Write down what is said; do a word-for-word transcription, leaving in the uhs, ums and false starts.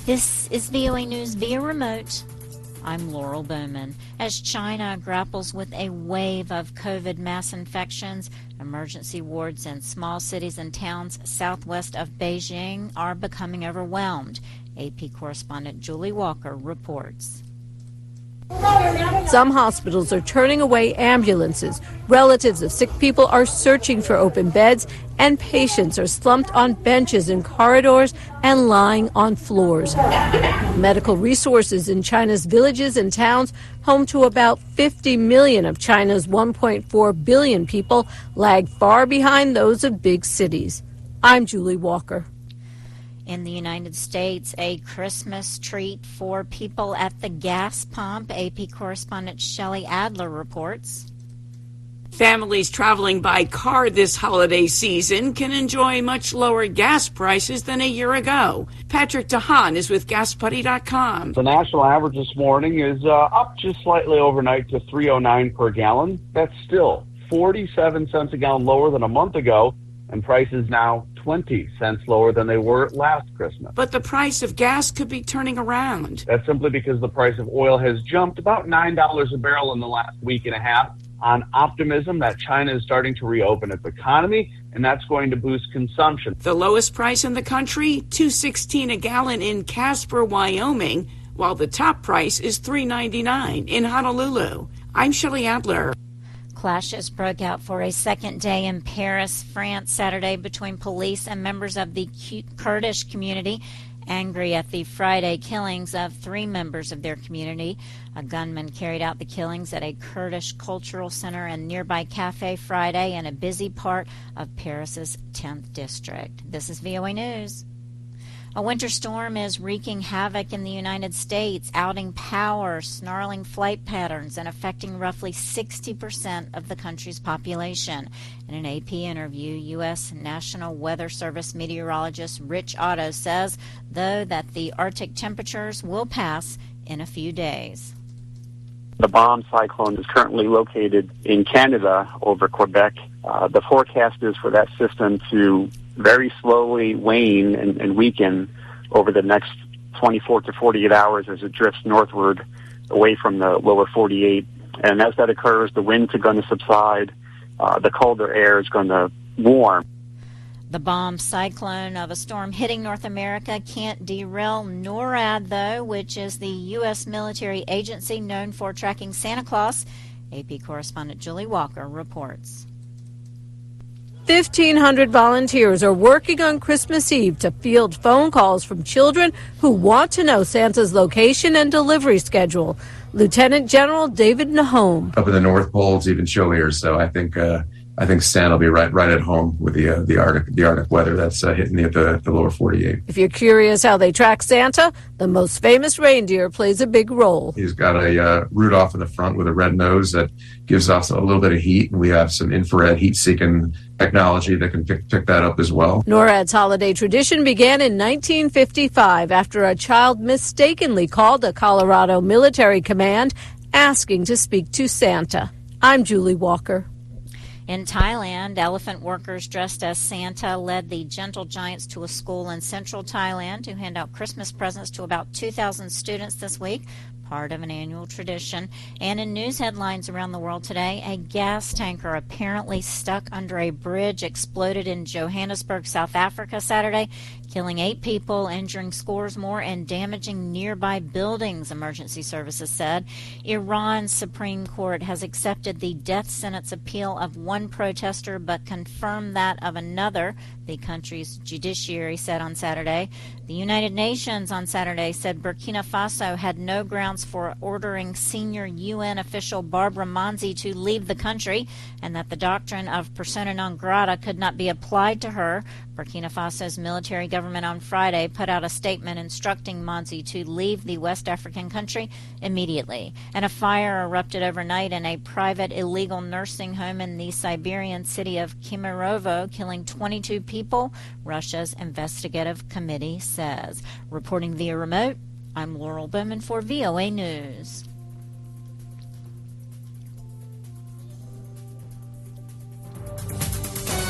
This is V O A News via remote. I'm Laurel Bowman. As China grapples with a wave of COVID mass infections, emergency wards in small cities and towns southwest of Beijing are becoming overwhelmed. A P correspondent Julie Walker reports. Some hospitals are turning away ambulances. Relatives of sick people are searching for open beds, and patients are slumped on benches in corridors and lying on floors. Medical resources in China's villages and towns, home to about fifty million of China's one point four billion people, lag far behind those of big cities. I'm Julie Walker. In the United States, a Christmas treat for people at the gas pump. A P correspondent Shelley Adler reports. Families traveling by car this holiday season can enjoy much lower gas prices than a year ago. Patrick DeHaan is with gas buddy dot com. The national average this morning is uh, up just slightly overnight to three oh nine per gallon. That's still forty-seven cents a gallon lower than a month ago, and prices now twenty cents lower than they were last Christmas. But the price of gas could be turning around. That's simply because the price of oil has jumped about nine dollars a barrel in the last week and a half on optimism that China is starting to reopen its economy, and that's going to boost consumption. The lowest price in the country, two sixteen a gallon in Casper, Wyoming, while the top price is three ninety-nine in Honolulu. I'm Shelley Adler. Clashes broke out for a second day in Paris, France, Saturday between police and members of the Kurdish community, angry at the Friday killings of three members of their community. A gunman carried out the killings at a Kurdish cultural center and nearby cafe Friday in a busy part of Paris's tenth district. This is V O A News. A winter storm is wreaking havoc in the United States, outing power, snarling flight patterns, and affecting roughly sixty percent of the country's population. In an A P interview, U S National Weather Service meteorologist Rich Otto says, though, that the Arctic temperatures will pass in a few days. The bomb cyclone is currently located in Canada over Quebec. Uh, the forecast is for that system to very slowly wane and, and weaken over the next twenty-four to forty-eight hours as it drifts northward away from the lower forty-eight. And as that occurs, the winds are going to subside. Uh, the colder air is going to warm. The bomb cyclone of a storm hitting North America can't derail NORAD, though, which is the U S military agency known for tracking Santa Claus. A P correspondent Julie Walker reports. fifteen hundred volunteers are working on Christmas Eve to field phone calls from children who want to know Santa's location and delivery schedule. Lieutenant General David Nahom. Up in the North Pole, it's even chillier, so I think uh, I think Santa will be right right at home with the uh, the Arctic the Arctic weather that's uh, hitting the, the the lower forty-eight. If you're curious how they track Santa, the most famous reindeer plays a big role. He's got a uh, Rudolph in the front with a red nose that gives off a little bit of heat, and we have some infrared heat-seeking technology that can pick, pick that up as well. NORAD's holiday tradition began in nineteen fifty-five after a child mistakenly called a Colorado military command asking to speak to Santa. I'm Julie Walker. In Thailand, elephant workers dressed as Santa led the Gentle Giants to a school in central Thailand to hand out Christmas presents to about two thousand students this week, part of an annual tradition. And in news headlines around the world today, a gas tanker apparently stuck under a bridge exploded in Johannesburg, South Africa Saturday, killing eight people, injuring scores more, and damaging nearby buildings, emergency services said. Iran's Supreme Court has accepted the death sentence appeal of one protester but confirmed that of another, the country's judiciary said on Saturday. The United Nations on Saturday said Burkina Faso had no grounds for ordering senior U N official Barbara Manzi to leave the country, and that the doctrine of persona non grata could not be applied to her. Burkina Faso's military government on Friday put out a statement instructing Manzi to leave the West African country immediately. And a fire erupted overnight in a private illegal nursing home in the Siberian city of Kemerovo, killing twenty-two people, Russia's investigative committee says. Reporting via remote, I'm Laurel Bowman for V O A News.